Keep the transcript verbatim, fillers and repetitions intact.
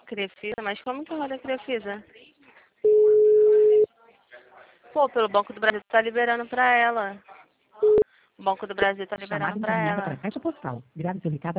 Crefisa? Mas como que roda a Crefisa? Pô, pelo Banco do Brasil tá liberando pra ela. O Banco do Brasil tá liberando Chamada pra encaminhada ela. para a caixa postal. Grave seu recado.